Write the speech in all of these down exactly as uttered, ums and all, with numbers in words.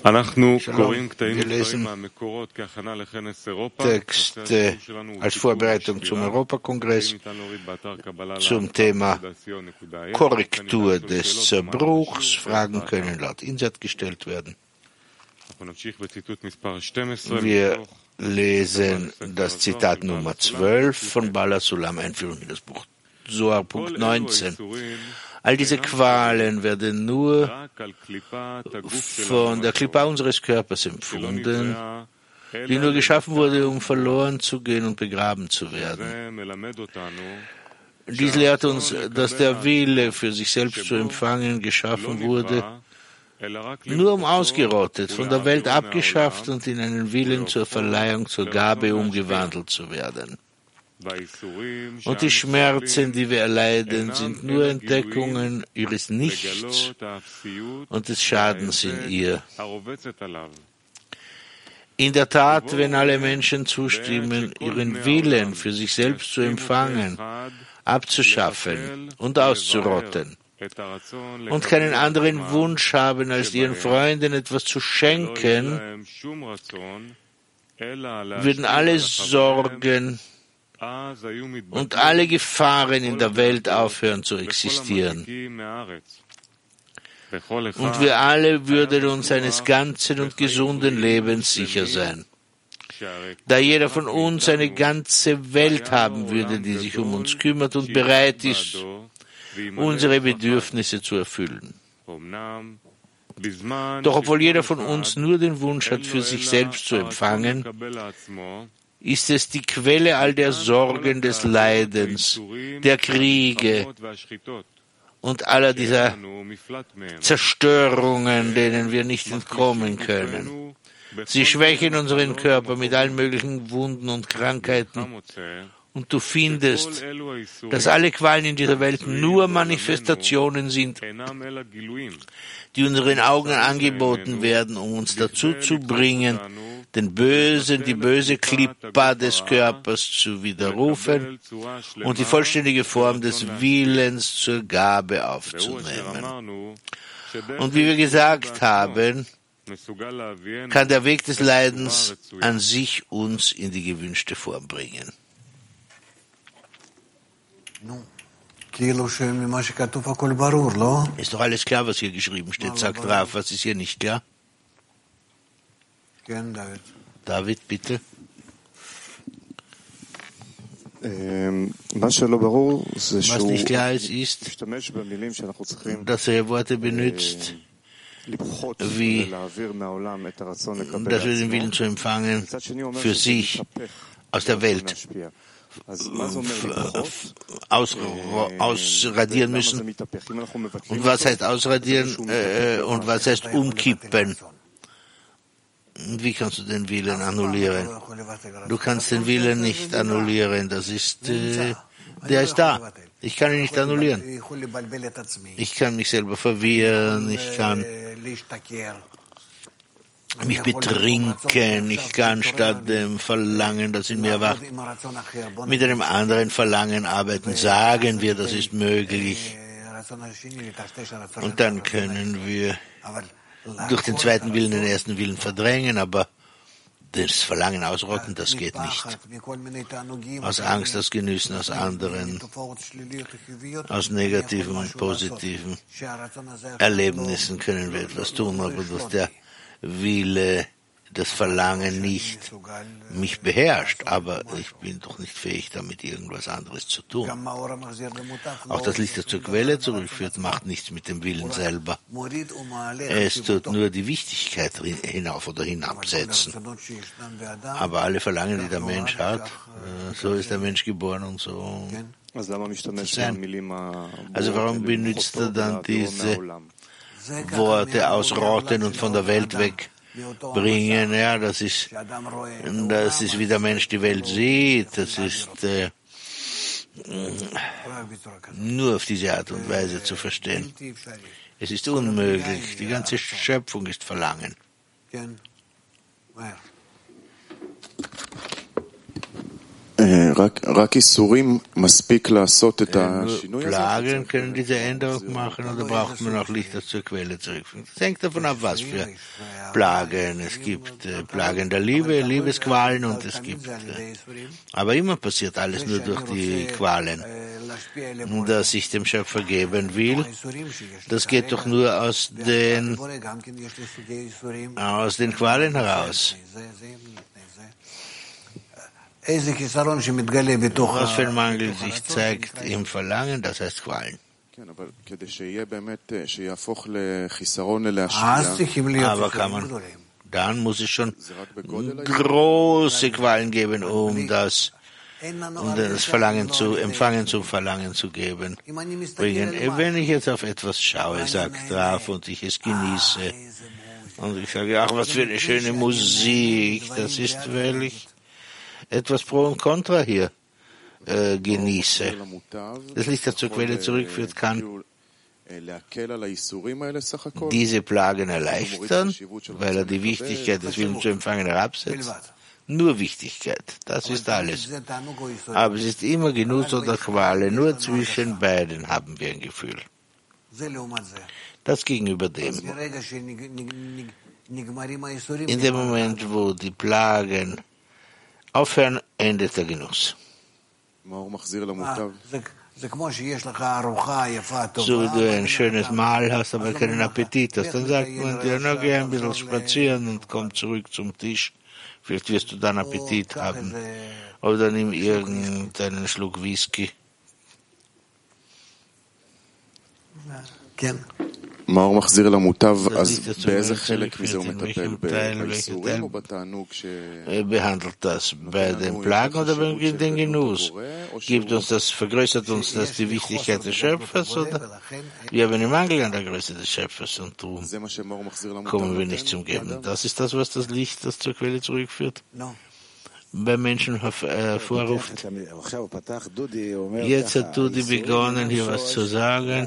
Wir lesen Texte als Vorbereitung zum Europakongress zum Thema Korrektur des Zerbruchs. Fragen können laut Insert gestellt werden. Wir lesen das Zitat Nummer zwölf von Bala Sulam, Einführung in das Buch Zohar, Punkt neunzehn. All diese Qualen werden nur von der Klippa unseres Körpers empfunden, die nur geschaffen wurde, um verloren zu gehen und begraben zu werden. Dies lehrt uns, dass der Wille, für sich selbst zu empfangen, geschaffen wurde, nur um ausgerottet, von der Welt abgeschafft und in einen Willen zur Verleihung, zur Gabe umgewandelt zu werden. Und die Schmerzen, die wir erleiden, sind nur Entdeckungen ihres Nichts und des Schadens in ihr. In der Tat, wenn alle Menschen zustimmen, ihren Willen für sich selbst zu empfangen, abzuschaffen und auszurotten und keinen anderen Wunsch haben, als ihren Freunden etwas zu schenken, würden alle Sorgen und alle Gefahren in der Welt aufhören zu existieren. Und wir alle würden uns eines ganzen und gesunden Lebens sicher sein. Da jeder von uns eine ganze Welt haben würde, die sich um uns kümmert und bereit ist, unsere Bedürfnisse zu erfüllen. Doch obwohl jeder von uns nur den Wunsch hat, für sich selbst zu empfangen, ist es die Quelle all der Sorgen des Leidens, der Kriege und aller dieser Zerstörungen, denen wir nicht entkommen können. Sie schwächen unseren Körper mit allen möglichen Wunden und Krankheiten. Und du findest, dass alle Qualen in dieser Welt nur Manifestationen sind, die unseren Augen angeboten werden, um uns dazu zu bringen, den Bösen, die böse Klippa des Körpers zu widerrufen und die vollständige Form des Willens zur Gabe aufzunehmen. Und wie wir gesagt haben, kann der Weg des Leidens an sich uns in die gewünschte Form bringen. Ist doch alles klar, was hier geschrieben steht, sagt Raf. Was ist hier nicht klar? David, bitte. Was nicht klar ist, ist, dass er Worte benutzt, wie, dass wir den Willen zu empfangen für sich aus der Welt Aus, ausradieren müssen. Und was heißt ausradieren äh, und was heißt umkippen? Wie kannst du den Willen annullieren? Du kannst den Willen nicht annullieren, das ist, äh, der ist da. Ich kann ihn nicht annullieren. Ich kann mich selber verwirren, ich kann mich betrinken, ich kann statt dem Verlangen, das in mir wacht, mit einem anderen Verlangen arbeiten. Sagen wir, das ist möglich. Und dann können wir durch den zweiten Willen den ersten Willen verdrängen, aber das Verlangen ausrotten, das geht nicht. Aus Angst, aus Genüssen, aus anderen, aus negativen und positiven Erlebnissen können wir etwas tun, aber durch der Wille, das Verlangen nicht mich beherrscht, aber ich bin doch nicht fähig, damit irgendwas anderes zu tun. Auch das Licht, das zur Quelle zurückführt, macht nichts mit dem Willen selber. Es tut nur die Wichtigkeit hinauf oder hinabsetzen. Aber alle Verlangen, die der Mensch hat, so ist der Mensch geboren und so sein. Also warum benutzt er dann diese Worte ausrotten und von der Welt wegbringen? Ja, das ist, das ist, wie der Mensch die Welt sieht. Das ist äh, nur auf diese Art und Weise zu verstehen. Es ist unmöglich. Die ganze Schöpfung ist Verlangen. Plagen können diese Änderung machen oder braucht man auch Licht zur Quelle zurückführen? Das hängt davon ab, was für Plagen. Es gibt äh, Plagen der Liebe, Liebesqualen und es gibt, äh, aber immer passiert alles nur durch die Qualen. Dass ich dem Schöpfer geben will, das geht doch nur aus den, aus den Qualen heraus. Was für ein Mangel sich zeigt im Verlangen, das heißt Qualen. Aber kann man, dann muss es schon große Qualen geben, um das, um das Verlangen zu empfangen, zum Verlangen zu geben. Wenn ich jetzt auf etwas schaue, sagt Raf, und ich es genieße, und ich sage, ach, was für eine schöne Musik, das ist, weil ich etwas Pro und Contra hier äh, genieße. Das Licht, das zur Quelle zurückführt, kann diese Plagen erleichtern, weil er die Wichtigkeit des Willens zu empfangen herabsetzt. Nur Wichtigkeit, das ist alles. Aber es ist immer Genuss oder Qual, nur zwischen beiden haben wir ein Gefühl. Das gegenüber dem. In dem Moment, wo die Plagen aufhören, endet der Genuss. So wie du ein schönes Mahl hast, aber keinen Appetit hast, dann sagt man dir, na, geh ein bisschen spazieren und komm zurück zum Tisch. Vielleicht wirst du dann Appetit haben. Oder nimm irgendeinen Schluck Whisky. מה הוא מחזיר למוטב, אז באיזה חלק מזה הוא מטפל? באיסורים או בתענוג ש... behandelt das bei den Plagen oder bei den Genuss? Gibt uns das, vergrößert uns das die Wichtigkeit des Schöpfers oder? Wir haben einen Mangel an der Größe des Schöpfers und darum kommen wir nicht zum Geben. Das ist das, was das Licht, das zur Quelle zurückführt, bei Menschen hervorruft. Jetzt hat Dudi begonnen, hier was zu sagen.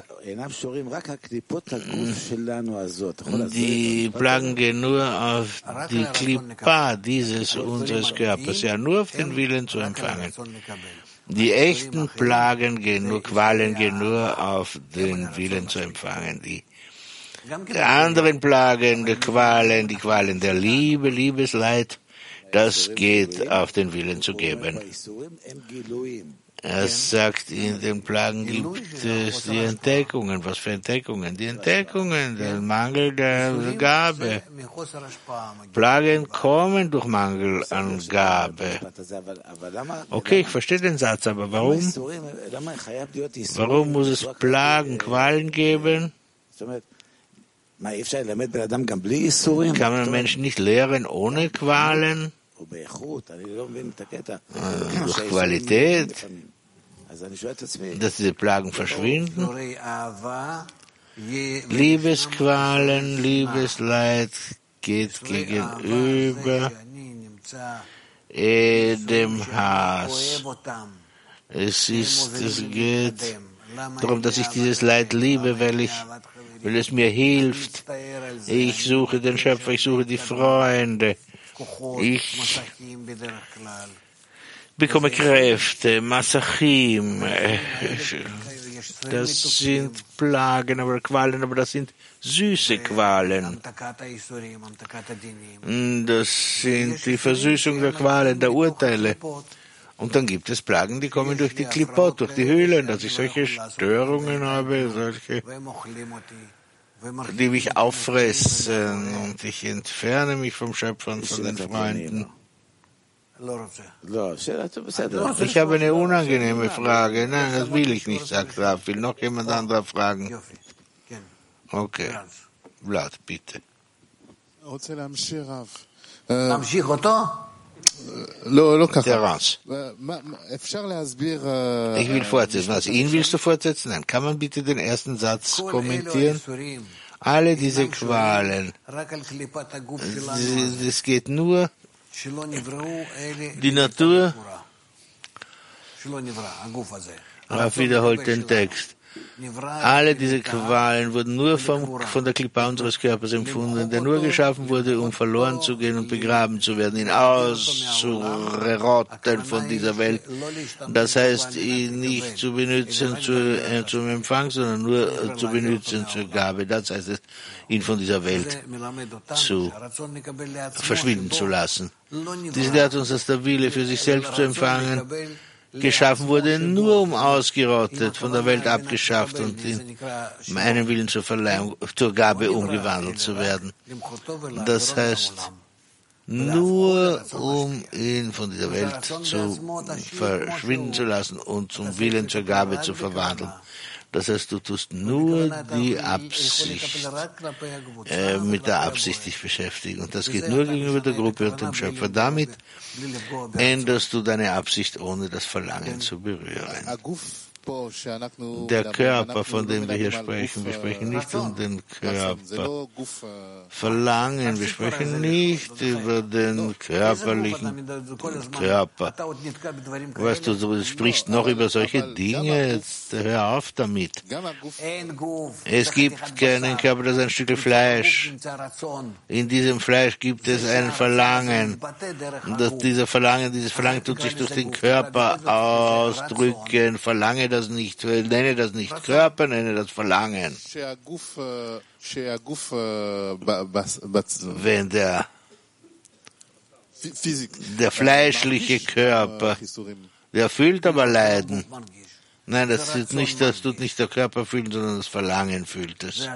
Die Plagen gehen nur auf die Klippa dieses unseres Körpers, ja, nur auf den Willen zu empfangen. Die echten Plagen gehen nur, Qualen gehen nur auf den Willen zu empfangen. Die Die anderen Plagen, die Qualen, die Qualen der Liebe, Liebesleid, das geht auf den Willen zu geben. Er sagt, in den Plagen gibt es die Entdeckungen. Was für Entdeckungen? Die Entdeckungen, der Mangel der Gabe. Plagen kommen durch Mangel an Gabe. Okay, ich verstehe den Satz, aber warum? Warum muss es Plagen, Qualen geben? Kann man Menschen nicht lehren ohne Qualen? Durch Qualität, dass diese Plagen verschwinden. Liebesqualen, Liebesleid geht gegenüber dem Hass. Es ist, es geht darum, dass ich dieses Leid liebe, weil ich, weil es mir hilft. Ich suche den Schöpfer, ich suche die Freunde. Ich bekomme Kräfte, Masachim. Das sind Plagen, aber Qualen, aber das sind süße Qualen. Das sind die Versüßung der Qualen, der Urteile. Und dann gibt es Plagen, die kommen durch die Klippot, durch die Höhlen, dass ich solche Störungen habe, solche, die mich auffressen und ich entferne mich vom Schöpfer und von den Freunden. Ich habe eine unangenehme Frage. Nein, das will ich nicht, sagt Raf. Will noch jemand anderer fragen? Okay. Vlad, bitte. Terence. Ich will fortsetzen. Also ihn willst du fortsetzen? Nein. Kann man bitte den ersten Satz kommentieren? Alle diese Qualen, es geht nur die Natur. Raf wiederholt den Text. Alle diese Qualen wurden nur vom, von der Klippa unseres Körpers empfunden, der nur geschaffen wurde, um verloren zu gehen und begraben zu werden, ihn auszurotten von dieser Welt. Das heißt, ihn nicht zu benutzen zu, äh, zum Empfang, sondern nur äh, zu benutzen zur Gabe. Das heißt es, ihn von dieser Welt zu verschwinden zu lassen. Dies lehrt uns, dass der Wille für sich selbst zu empfangen geschaffen wurde, nur um ausgerottet, von der Welt abgeschafft und in meinen Willen zur Verleihung, zur Gabe umgewandelt zu werden. Das heißt, nur um ihn von dieser Welt zu verschwinden zu lassen und zum Willen zur Gabe zu verwandeln. Das heißt, du tust nur die Absicht, äh, mit der Absicht dich beschäftigen. Und das geht nur gegenüber der Gruppe und dem Schöpfer. Damit änderst du deine Absicht, ohne das Verlangen zu berühren. Der Körper, von dem wir hier sprechen, wir sprechen nicht um den Körper. Verlangen, wir sprechen nicht über den körperlichen Körper. Weißt du, du sprichst noch über solche Dinge, jetzt hör auf damit. Es gibt keinen Körper, das ist ein Stück Fleisch. In diesem Fleisch gibt es ein Verlangen. Und dass dieser Verlangen, dieses Verlangen tut sich durch den Körper ausdrücken. Verlange das nicht, nenne das nicht Körper, nenne das Verlangen. Wenn der, der fleischliche Körper, der fühlt aber Leiden. Nein, das tut nicht, das tut nicht der Körper fühlen, sondern das Verlangen fühlt es.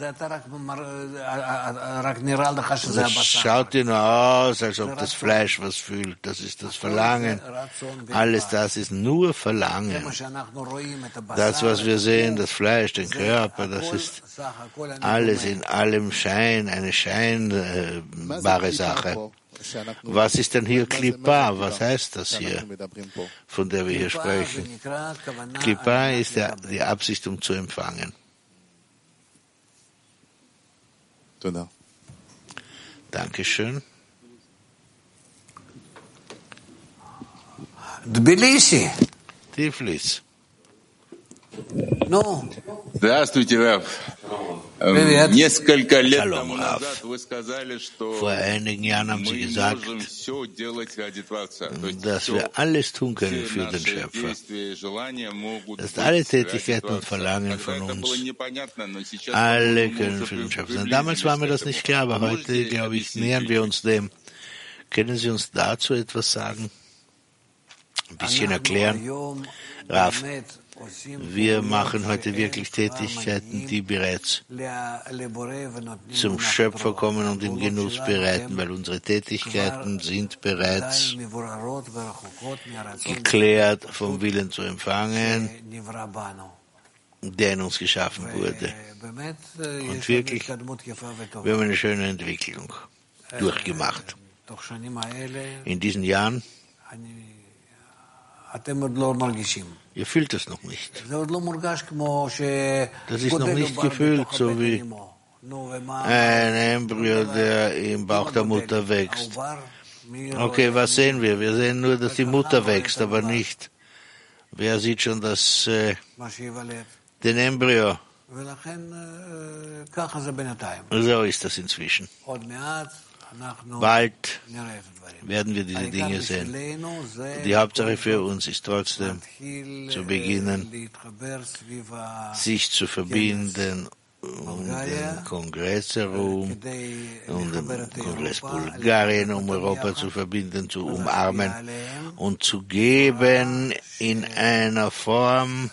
Das schaut dir nur aus, als ob das Fleisch was fühlt. Das ist das Verlangen. Alles das ist nur Verlangen. Das, was wir sehen, das Fleisch, den Körper, das ist alles in allem Schein, eine scheinbare Sache. Was ist denn hier Klippa? Was heißt das hier, von der wir hier sprechen? Klippa ist der, die Absicht, um zu empfangen. Dankeschön. Tbilisi. Tiflis. No. Здравствуйте, Раф. Привет. Несколько лет Shalom, тому Raf. назад вы сказали, что Vor einigen Jahren haben Sie мы gesagt, можем все делать ради Творца. То есть dass все, wir alles tun können все für den наши Schöpfer. действия и желания могут Dass быть alle ради Tätigkeiten und Творца. Verlangen Тогда von это было uns, непонятно, но сейчас alle мы können уже für den Schöpfer sein. приблизились Damals war mir к das этому. nicht klar, aber heute, Можете glaube ich, объяснить nähern wir чуть-чуть? uns dem. Können Sie uns dazu etwas sagen? Ein bisschen erklären? Raf, wir machen heute wirklich Tätigkeiten, die bereits zum Schöpfer kommen und im Genuss bereiten, weil unsere Tätigkeiten sind bereits geklärt vom Willen zu empfangen, der in uns geschaffen wurde. Und wirklich, wir haben eine schöne Entwicklung durchgemacht. In diesen Jahren, ihr fühlt es noch nicht. Das ist noch nicht gefühlt, so wie ein Embryo, der im Bauch der Mutter wächst. Okay, was sehen wir? Wir sehen nur, dass die Mutter wächst, aber nicht. Wer sieht schon das, äh, den Embryo? So ist das inzwischen. Bald werden wir diese Dinge sehen. Die Hauptsache für uns ist trotzdem zu beginnen, sich zu verbinden um den Kongress herum, um den Kongress Bulgarien, um Europa zu verbinden, zu umarmen und zu geben in einer Form,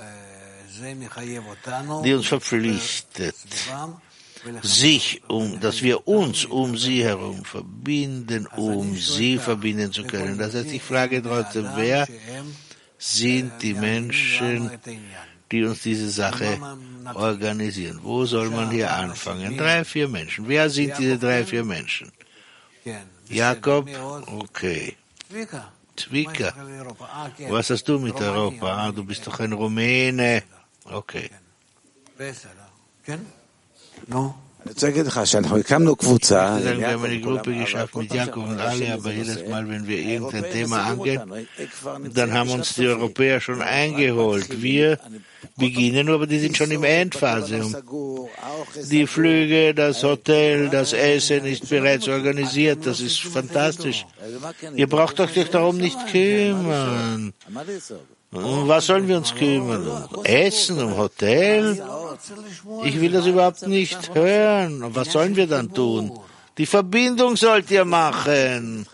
die uns verpflichtet, sich um, dass wir uns um sie herum verbinden, um sie verbinden zu können. Das heißt, ich frage trotzdem, wer sind die Menschen, die uns diese Sache organisieren? Wo soll man hier anfangen? Drei, vier Menschen. Wer sind diese drei, vier Menschen? Jakob? Okay. Zwika. Was hast du mit Europa? Ah, du bist doch ein Rumäne. Okay. No, Wir haben eine Gruppe geschafft mit Jakob und alle, aber jedes Mal, wenn wir irgendein Thema angehen, dann haben uns die Europäer schon eingeholt. Wir beginnen, aber die sind schon im Endphase. Die Flüge, das Hotel, das Essen ist bereits organisiert. Das ist fantastisch. Ihr braucht euch darum nicht kümmern. Um was sollen wir uns kümmern? Um Essen, um Hotel? Ich will das überhaupt nicht hören. Was sollen wir dann tun? Die Verbindung sollt ihr machen.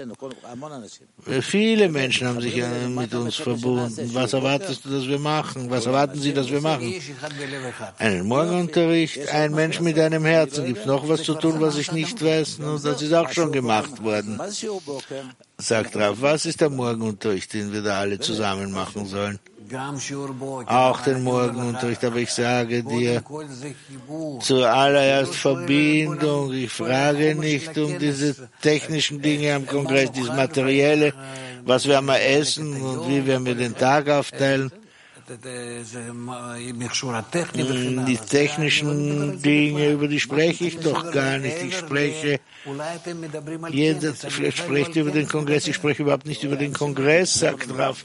Viele Menschen haben sich mit uns verbunden. Was erwartest du, dass wir machen? Was erwarten Sie, dass wir machen? Einen Morgenunterricht, ein Mensch mit einem Herzen. Gibt es noch was zu tun, was ich nicht weiß? Und das ist auch schon gemacht worden. Sagt Rav, was ist der Morgenunterricht, den wir da alle zusammen machen sollen? Auch den Morgenunterricht, aber ich sage dir, zuallererst Verbindung. Ich frage nicht um diese technischen Dinge am Kongress, dieses Materielle, was wir mal essen und wie wir mir den Tag aufteilen. Die technischen Dinge, über die spreche ich doch gar nicht. Ich spreche, jeder spricht über den Kongress, ich spreche überhaupt nicht über den Kongress, sagt Rav.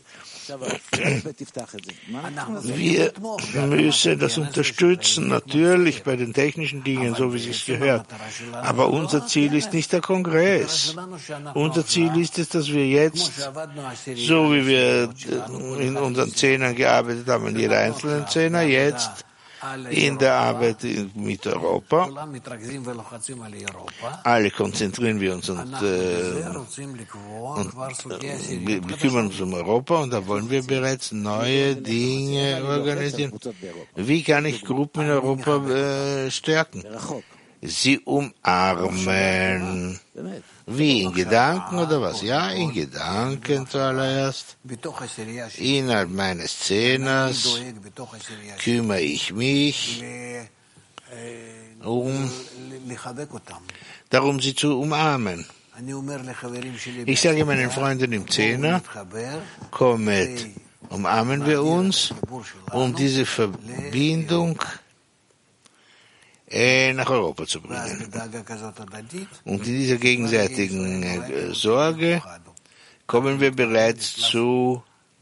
Wir müssen das unterstützen, natürlich bei den technischen Dingen, so wie es sich gehört. Aber unser Ziel ist nicht der Kongress. Unser Ziel ist es, dass wir jetzt, so wie wir in unseren Zehnern gearbeitet haben, in jeder einzelnen Zehner, jetzt in der Arbeit mit Europa. Alle konzentrieren wir uns und, äh, und äh, wir, wir kümmern uns um Europa und da wollen wir bereits neue Dinge organisieren. Wie kann ich Gruppen in Europa äh, stärken? Sie umarmen. Wie, in Gedanken oder was? Ja, in Gedanken zuallererst. Innerhalb meines Zehners kümmere ich mich um, darum, sie zu umarmen. Ich sage meinen Freunden im Zehner, kommet, umarmen wir uns, um diese Verbindung nach Europa zu bringen. Und in dieser gegenseitigen äh, Sorge kommen wir bereits zu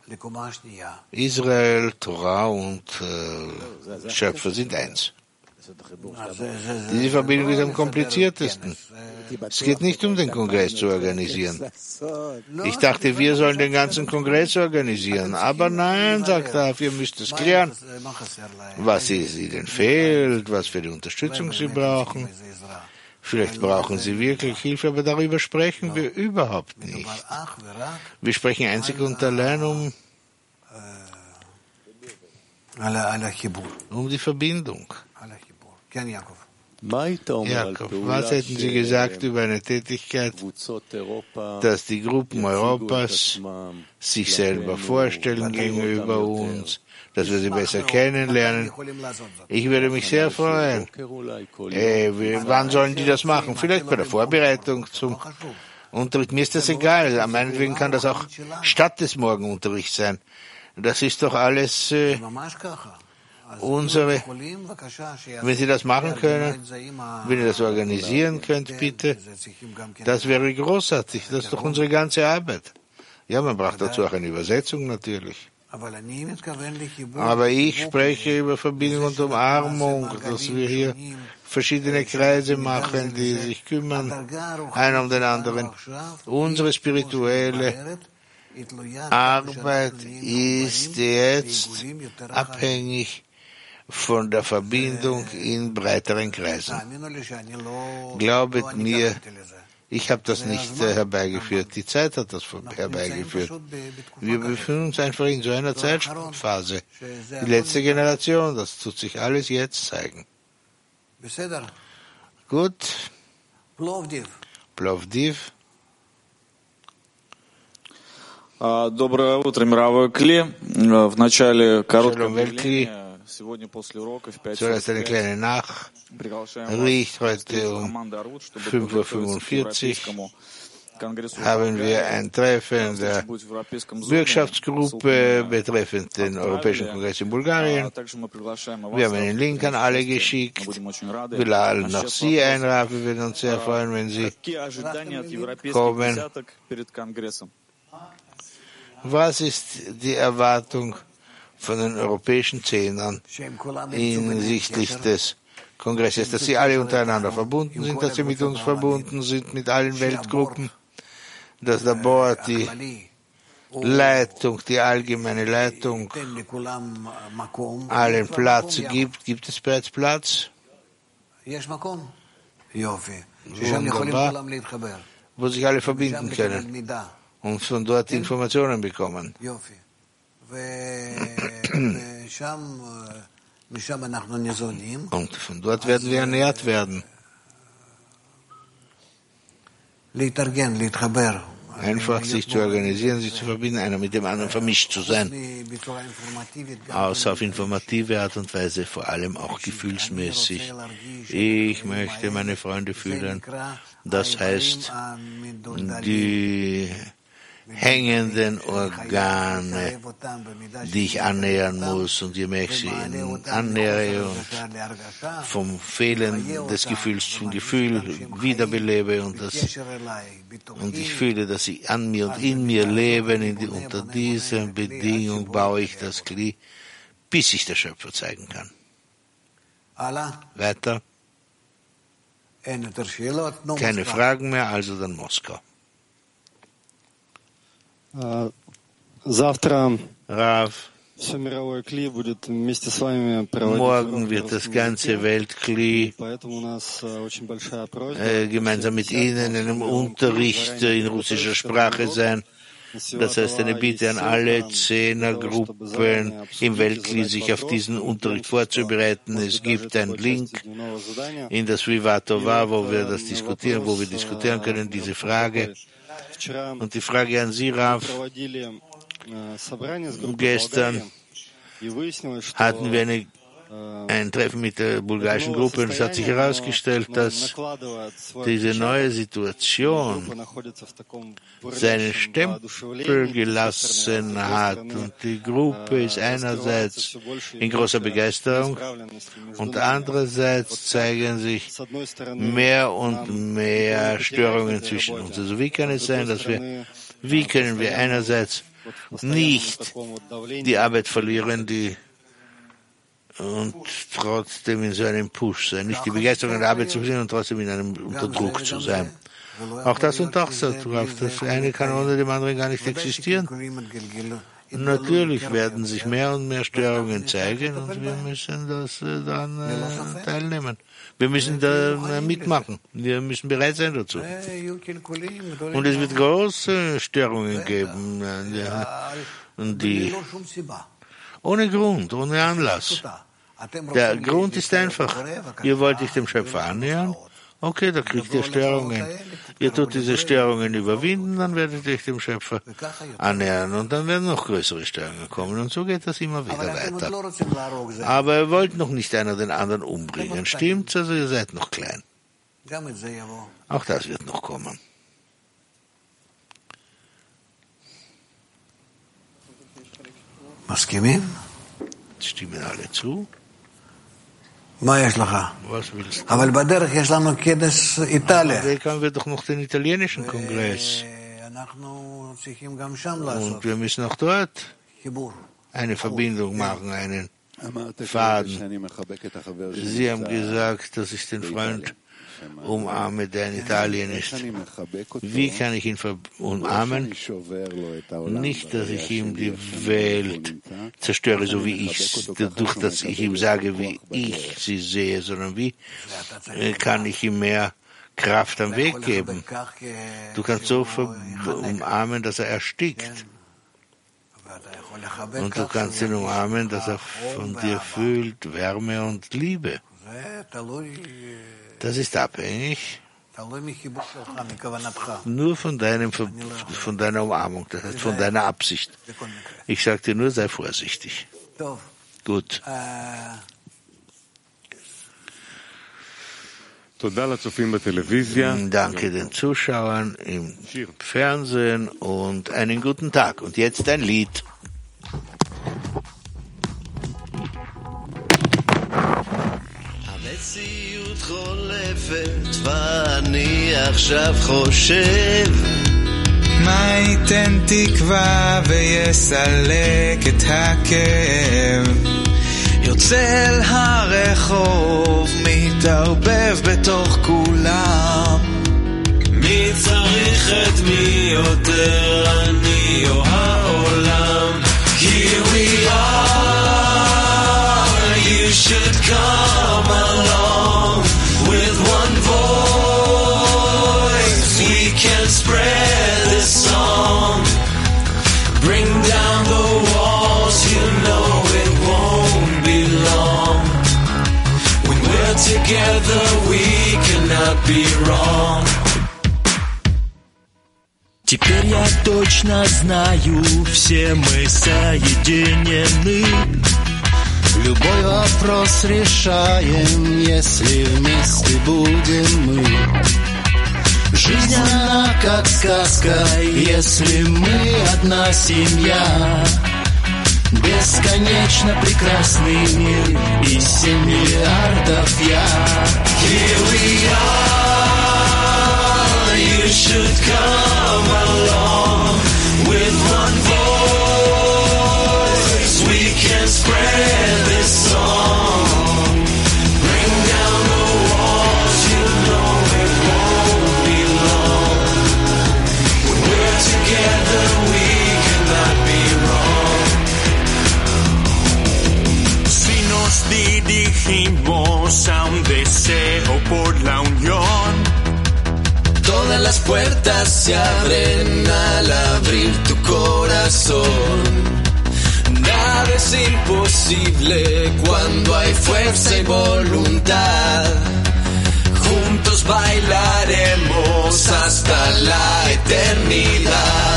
Israel, Torah und äh, Schöpfer sind eins. Diese Verbindung ist am kompliziertesten. Es geht nicht um den Kongress zu organisieren. Ich dachte, wir sollen den ganzen Kongress organisieren. Aber nein, sagt er, ihr müsst es klären, was ihnen fehlt, was für die Unterstützung sie brauchen. Vielleicht brauchen sie wirklich Hilfe, aber darüber sprechen wir überhaupt nicht. Wir sprechen einzig und allein um, um die Verbindung. Jakob, was hätten Sie gesagt über eine Tätigkeit, dass die Gruppen Europas sich selber vorstellen gegenüber uns, dass wir sie besser kennenlernen? Ich würde mich sehr freuen. Äh, wann sollen die das machen? Vielleicht bei der Vorbereitung zum Unterricht. Mir ist das egal. Meinetwegen kann das auch statt des Morgenunterrichts sein. Das ist doch alles äh, unsere, wenn Sie das machen können, wenn ihr das organisieren könnt, bitte, das wäre großartig, das ist doch unsere ganze Arbeit. Ja, man braucht dazu auch eine Übersetzung natürlich. Aber ich spreche über Verbindung und Umarmung, dass wir hier verschiedene Kreise machen, die sich kümmern, einer um den anderen. Unsere spirituelle Arbeit ist jetzt abhängig von der Verbindung in breiteren Kreisen. Glaubet mir, ich habe das nicht äh, herbeigeführt, die Zeit hat das herbeigeführt. Wir befinden uns einfach in so einer Zeitphase. Die letzte Generation, das tut sich alles jetzt zeigen. Gut. Plovdiv. Доброе утро, мировой Кли. В начале короткого объявления сегодня после урока в пять часов приглашаем вас в команду Арут, чтобы подготовиться к европейскому haben wir ein Treffen der Bürgschaftsgruppe betreffend den Europäischen Kongress in Bulgarien. Wir haben einen Link an alle geschickt. Wir laden noch Sie ein, Rav. Wir würden uns sehr freuen, wenn Sie kommen. Was ist die Erwartung von den europäischen Zehnern hinsichtlich des Kongresses, dass sie alle untereinander verbunden sind, dass sie mit uns verbunden sind, mit allen Weltgruppen, dass der Board, die Leitung, die allgemeine Leitung allen Platz gibt. Gibt es bereits Platz? Wunderbar, wo sich alle verbinden können und von dort Informationen bekommen. Und von dort werden wir ernährt werden. Einfach sich zu organisieren, sich zu verbinden, einer mit dem anderen vermischt zu sein. Außer auf informative Art und Weise, vor allem auch gefühlsmäßig. Ich möchte meine Freunde fühlen. Das heißt, die hängenden Organe, die ich annähern muss, und je mehr ich sie annähere und vom Fehlen des Gefühls zum Gefühl wiederbelebe und, das, und ich fühle, dass sie an mir und in mir leben, in die, unter dieser Bedingung baue ich das Kli, bis ich der Schöpfer zeigen kann. Weiter. Keine Fragen mehr, also dann Moskau. Завтра Rav, все мировое кли будет вместе с вами morgen wird das ganze Weltkli äh, gemeinsam mit Ihnen in einem Unterricht in russischer Sprache sein. Das heißt, eine Bitte an alle Zehnergruppen im Weltkli, sich auf diesen Unterricht vorzubereiten. Es gibt einen Link in das Vivatova, wo wir das diskutieren, wo wir diskutieren können, diese Frage. Und die Frage an Sie, Rav, gestern hatten wir eine, ein Treffen mit der bulgarischen Gruppe und es hat sich herausgestellt, dass diese neue Situation seinen Stempel gelassen hat und die Gruppe ist einerseits in großer Begeisterung und andererseits zeigen sich mehr und mehr Störungen zwischen uns. Also wie kann es sein, dass wir, wie können wir einerseits nicht die Arbeit verlieren, die und trotzdem in so einem Push sein, nicht die Begeisterung der Arbeit zu verlieren und trotzdem in einem Unterdruck zu sein. Auch das und auch so, das eine kann ohne dem anderen gar nicht existieren. Natürlich werden sich mehr und mehr Störungen zeigen und wir müssen das dann äh, teilnehmen. Wir müssen da mitmachen. Wir müssen bereit sein dazu. Und es wird große Störungen geben, und die ohne Grund, ohne Anlass. Der Grund ist einfach, ihr wollt euch dem Schöpfer annähern, okay, da kriegt ihr Störungen. Ihr tut diese Störungen überwinden, dann werdet ihr euch dem Schöpfer annähern und dann werden noch größere Störungen kommen und so geht das immer wieder weiter. Aber ihr wollt noch nicht einer den anderen umbringen, stimmt's? Also ihr seid noch klein. Auch das wird noch kommen. Stimmen alle zu? Was willst du? Aber weg haben wir doch noch den italienischen Kongress. Und wir müssen auch dort eine Verbindung machen, einen Faden. Sie haben gesagt, dass ich den Freund umarme, der in Italien ist. Wie kann ich ihn umarmen? Nicht, dass ich ihm die Welt zerstöre, so wie ich, dadurch, dass ich ihm sage, wie ich sie sehe, sondern wie kann ich ihm mehr Kraft am Weg geben? Du kannst so umarmen, dass er erstickt. Und du kannst ihn umarmen, dass er von dir fühlt Wärme und Liebe. Das ist abhängig nur von, deinem, von deiner Umarmung, das heißt von deiner Absicht. Ich sage dir nur, sei vorsichtig. Gut. Danke den Zuschauern im Fernsehen und einen guten Tag. Und jetzt ein Lied. המציאות חולפת ואני עכשיו חושב מה ייתן תקווה ויסלק את הכאב יוצא אל הרחוב מתערבב בתוך כולם מי צריך את מי יותר אני או העולם Here we are You should come along With one voice We can spread this song Bring down the walls You know it won't be long When we're together We cannot be wrong Теперь я точно знаю Все мы соединены Любой вопрос решаем, если вместе будем мы. Жизнь она как сказка, если мы одна семья. Бесконечно прекрасный мир и семь миллиардов я. Here we are, you should come along with one voice. We can spread this song. Bring down the walls, you know it won't be long. When we're together, we cannot be wrong. Si nos dirigimos a un deseo por la unión, todas las puertas se abren al abrir tu corazón. Nada es imposible cuando hay fuerza y voluntad. Juntos bailaremos hasta la eternidad.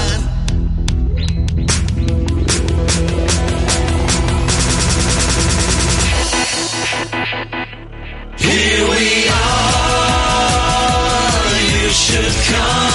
Here we are, you should come.